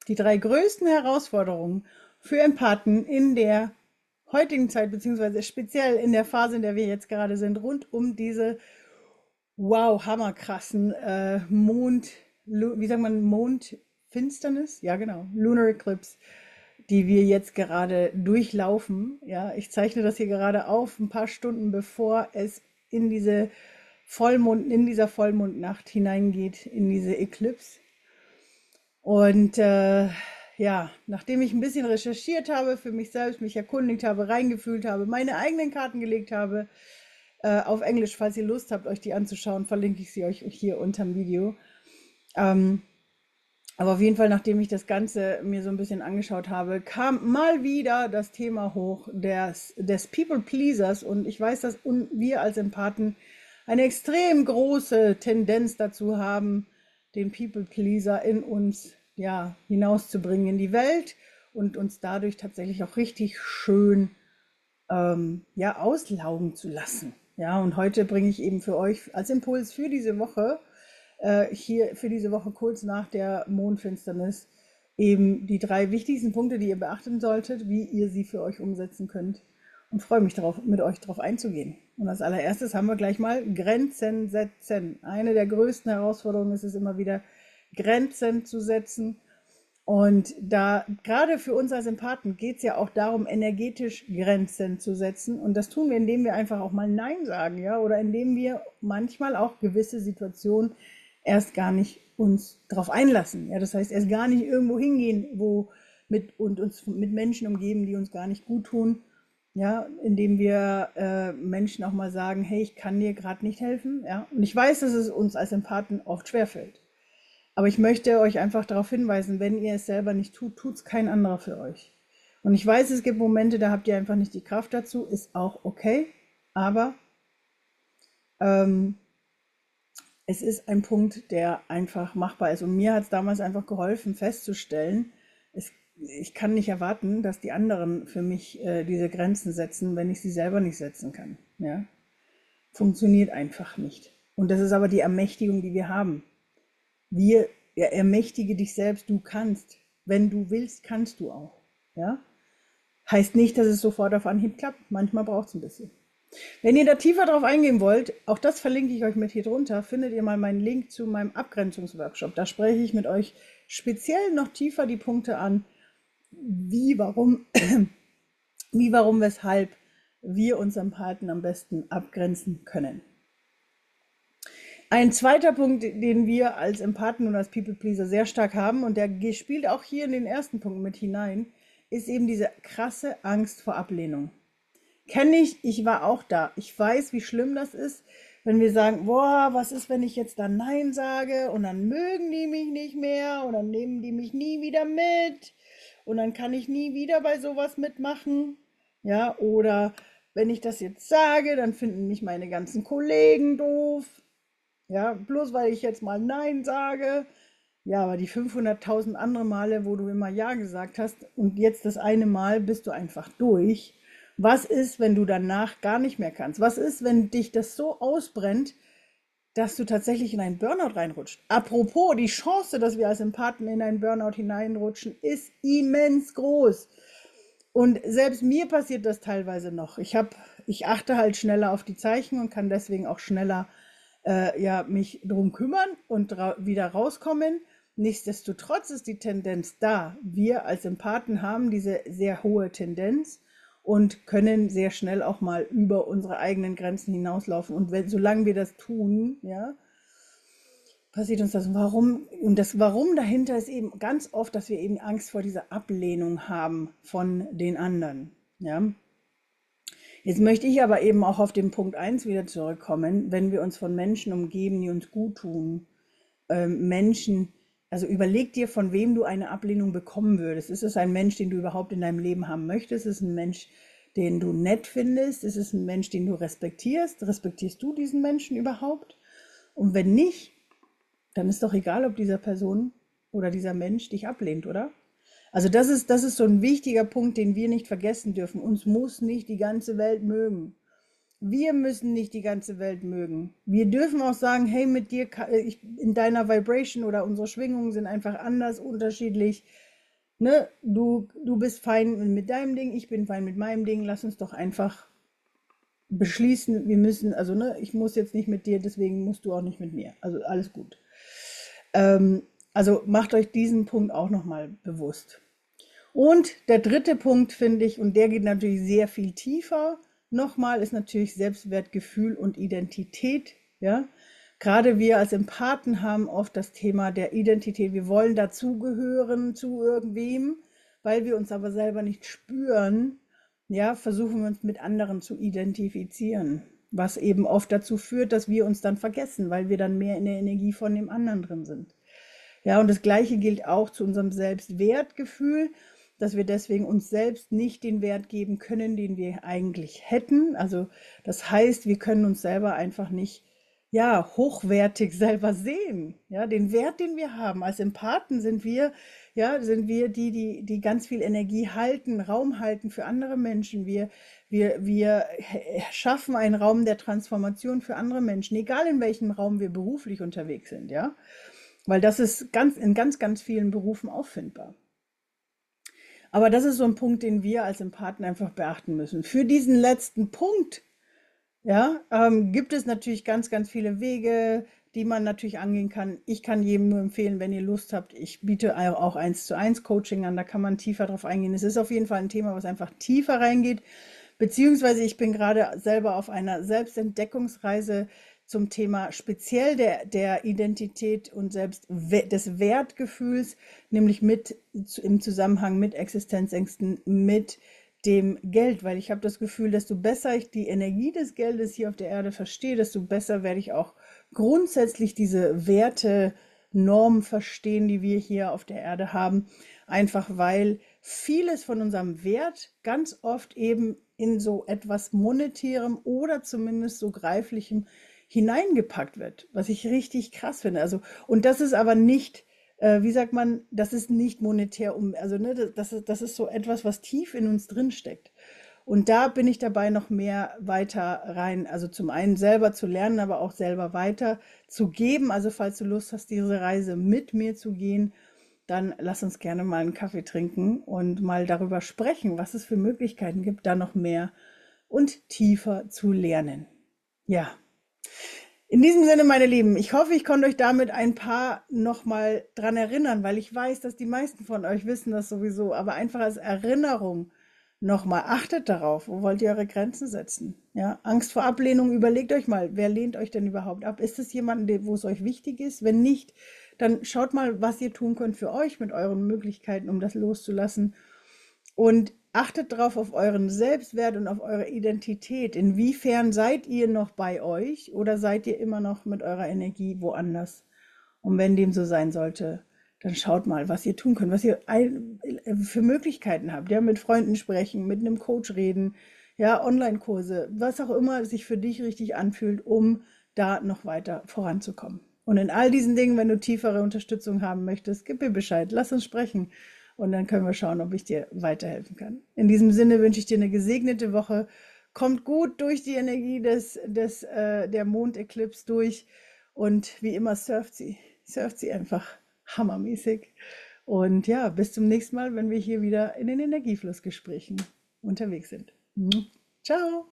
Die drei größten Herausforderungen für Empathen in der heutigen Zeit, beziehungsweise speziell in der Phase, in der wir jetzt gerade sind, rund um diese wow, hammerkrassen wie sagt man, Mondfinsternis? Ja, genau, Lunar Eclipse, die wir jetzt gerade durchlaufen. Ja, ich zeichne das hier gerade auf, ein paar Stunden bevor es in in dieser Vollmondnacht hineingeht, in diese Eclipse. Und ja, nachdem ich ein bisschen recherchiert habe für mich selbst, mich erkundigt habe, reingefühlt habe, meine eigenen Karten gelegt habe, auf Englisch, falls ihr Lust habt, euch die anzuschauen, verlinke ich sie euch hier unterm Video. Ähm, aber auf jeden Fall, nachdem ich das Ganze mir so ein bisschen angeschaut habe, kam mal wieder das Thema hoch des People Pleasers. Und ich weiß, dass wir als Empathen eine extrem große Tendenz dazu haben, den People Pleaser in uns ja, hinauszubringen in die Welt und uns dadurch tatsächlich auch richtig schön ja, auslaugen zu lassen. Ja, und heute bringe ich eben für euch als Impuls für diese Woche, hier für diese Woche kurz nach der Mondfinsternis, eben die drei wichtigsten Punkte, die ihr beachten solltet, wie ihr sie für euch umsetzen könnt. Und freue mich darauf, mit euch darauf einzugehen. Und als allererstes haben wir gleich mal Grenzen setzen. Eine der größten Herausforderungen ist es immer wieder, Grenzen zu setzen. Und da gerade für uns als Empathen geht es ja auch darum, energetisch Grenzen zu setzen. Und das tun wir, indem wir einfach auch mal Nein sagen, ja, oder indem wir manchmal auch gewisse Situationen erst gar nicht uns darauf einlassen. Ja, das heißt, erst gar nicht irgendwo hingehen, und uns mit Menschen umgeben, die uns gar nicht gut tun. Ja, indem wir Menschen auch mal sagen, hey, ich kann dir gerade nicht helfen. Ja, und ich weiß, dass es uns als Empathen oft schwerfällt. Aber ich möchte euch einfach darauf hinweisen, wenn ihr es selber nicht tut, tut es kein anderer für euch. Und ich weiß, es gibt Momente, da habt ihr einfach nicht die Kraft dazu, ist auch okay, aber ähm, es ist ein Punkt, der einfach machbar ist. Und mir hat es damals einfach geholfen, festzustellen, ich kann nicht erwarten, dass die anderen für mich diese Grenzen setzen, wenn ich sie selber nicht setzen kann. Ja? Funktioniert einfach nicht. Und das ist aber die Ermächtigung, die wir haben. Wir, ja, ermächtige dich selbst, du kannst. Wenn du willst, kannst du auch. Ja? Heißt nicht, dass es sofort auf Anhieb klappt. Manchmal braucht es ein bisschen. Wenn ihr da tiefer drauf eingehen wollt, auch das verlinke ich euch mit hier drunter, findet ihr mal meinen Link zu meinem Abgrenzungsworkshop. Da spreche ich mit euch speziell noch tiefer die Punkte an, wie, warum, wie, warum, weshalb wir unseren Partner am besten abgrenzen können. Ein zweiter Punkt, den wir als Empathen und als People Pleaser sehr stark haben, und der spielt auch hier in den ersten Punkt mit hinein, ist eben diese krasse Angst vor Ablehnung. Kenne ich war auch da. Ich weiß, wie schlimm das ist, wenn wir sagen, boah, was ist, wenn ich jetzt dann Nein sage und dann mögen die mich nicht mehr und dann nehmen die mich nie wieder mit und dann kann ich nie wieder bei sowas mitmachen. Ja, oder wenn ich das jetzt sage, dann finden mich meine ganzen Kollegen doof. Ja, bloß weil ich jetzt mal Nein sage. Ja, aber die 500.000 andere Male, wo du immer Ja gesagt hast und jetzt das eine Mal bist du einfach durch. Was ist, wenn du danach gar nicht mehr kannst? Was ist, wenn dich das so ausbrennt, dass du tatsächlich in einen Burnout reinrutscht? Apropos, die Chance, dass wir als Empathen in einen Burnout hineinrutschen, ist immens groß. Und selbst mir passiert das teilweise noch. Ich achte halt schneller auf die Zeichen und kann deswegen auch schneller ja, mich drum kümmern und wieder rauskommen. Nichtsdestotrotz ist die Tendenz da. Wir als Empathen haben diese sehr hohe Tendenz und können sehr schnell auch mal über unsere eigenen Grenzen hinauslaufen. Und solange wir das tun, ja, passiert uns das. Und das Warum dahinter ist eben ganz oft, dass wir eben Angst vor dieser Ablehnung haben von den anderen. Ja. Jetzt möchte ich aber eben auch auf den Punkt eins wieder zurückkommen, wenn wir uns von Menschen umgeben, die uns gut tun. Menschen, also überleg dir, von wem du eine Ablehnung bekommen würdest. Ist es ein Mensch, den du überhaupt in deinem Leben haben möchtest? Ist es ein Mensch, den du nett findest? Ist es ein Mensch, den du respektierst? Respektierst du diesen Menschen überhaupt? Und wenn nicht, dann ist doch egal, ob dieser Person oder dieser Mensch dich ablehnt, oder? Also das ist so ein wichtiger Punkt, den wir nicht vergessen dürfen. Uns muss nicht die ganze Welt mögen. Wir müssen nicht die ganze Welt mögen. Wir dürfen auch sagen, hey, mit dir, in deiner Vibration oder unsere Schwingungen sind einfach anders, unterschiedlich. ne, du bist fein mit deinem Ding, ich bin fein mit meinem Ding, lass uns doch einfach beschließen, wir müssen, also ne, ich muss jetzt nicht mit dir, deswegen musst du auch nicht mit mir. Also alles gut. Also macht euch diesen Punkt auch nochmal bewusst. Und der dritte Punkt finde ich, und der geht natürlich sehr viel tiefer, nochmal, ist natürlich Selbstwertgefühl und Identität. Ja, gerade wir als Empathen haben oft das Thema der Identität. Wir wollen dazugehören zu irgendwem, weil wir uns aber selber nicht spüren. Ja, versuchen wir uns mit anderen zu identifizieren, was eben oft dazu führt, dass wir uns dann vergessen, weil wir dann mehr in der Energie von dem anderen drin sind. Ja, und das Gleiche gilt auch zu unserem Selbstwertgefühl, dass wir deswegen uns selbst nicht den Wert geben können, den wir eigentlich hätten. Also das heißt, wir können uns selber einfach nicht, ja, hochwertig selber sehen. Ja, den Wert, den wir haben. Als Empathen sind wir, ja, sind wir die ganz viel Energie halten, Raum halten für andere Menschen. Wir schaffen einen Raum der Transformation für andere Menschen, egal in welchem Raum wir beruflich unterwegs sind, ja. Weil das ist in ganz vielen Berufen auffindbar. Aber das ist so ein Punkt, den wir als Empathen einfach beachten müssen. Für diesen letzten Punkt, ja, gibt es natürlich ganz viele Wege, die man natürlich angehen kann. Ich kann jedem nur empfehlen, wenn ihr Lust habt, ich biete auch 1:1 Coaching an, da kann man tiefer drauf eingehen. Es ist auf jeden Fall ein Thema, was einfach tiefer reingeht. Beziehungsweise ich bin gerade selber auf einer Selbstentdeckungsreise zum Thema speziell der Identität und selbst des Wertgefühls, nämlich im Zusammenhang mit Existenzängsten, mit dem Geld, weil ich habe das Gefühl, desto besser ich die Energie des Geldes hier auf der Erde verstehe, desto besser werde ich auch grundsätzlich diese Werte, Normen verstehen, die wir hier auf der Erde haben, einfach weil vieles von unserem Wert ganz oft eben in so etwas Monetärem oder zumindest so Greiflichem hineingepackt wird, was ich richtig krass finde. Also, und das ist aber nicht, wie sagt man, das ist nicht monetär also ne, das ist so etwas, was tief in uns drin steckt. Und da bin ich dabei, noch mehr weiter rein, also zum einen selber zu lernen, aber auch selber weiter zu geben. Also falls du Lust hast, diese Reise mit mir zu gehen, dann lass uns gerne mal einen Kaffee trinken und mal darüber sprechen, was es für Möglichkeiten gibt, da noch mehr und tiefer zu lernen. Ja, in diesem Sinne, meine Lieben, ich hoffe, ich konnte euch damit ein paar nochmal dran erinnern, weil ich weiß, dass die meisten von euch wissen das sowieso, aber einfach als Erinnerung nochmal, achtet darauf, wo wollt ihr eure Grenzen setzen? Ja, Angst vor Ablehnung, überlegt euch mal, wer lehnt euch denn überhaupt ab? Ist es jemand, wo es euch wichtig ist? Wenn nicht, dann schaut mal, was ihr tun könnt für euch mit euren Möglichkeiten, um das loszulassen. Und achtet drauf auf euren Selbstwert und auf eure Identität. Inwiefern seid ihr noch bei euch oder seid ihr immer noch mit eurer Energie woanders? Und wenn dem so sein sollte, dann schaut mal, was ihr tun könnt, was ihr für Möglichkeiten habt. Ja, mit Freunden sprechen, mit einem Coach reden, ja, Online-Kurse, was auch immer sich für dich richtig anfühlt, um da noch weiter voranzukommen. Und in all diesen Dingen, wenn du tiefere Unterstützung haben möchtest, gib mir Bescheid, lass uns sprechen. Und dann können wir schauen, ob ich dir weiterhelfen kann. In diesem Sinne wünsche ich dir eine gesegnete Woche. Kommt gut durch die Energie der Mondeclipse durch. Und wie immer surft sie einfach hammermäßig. Und ja, bis zum nächsten Mal, wenn wir hier wieder in den Energieflussgesprächen unterwegs sind. Ciao!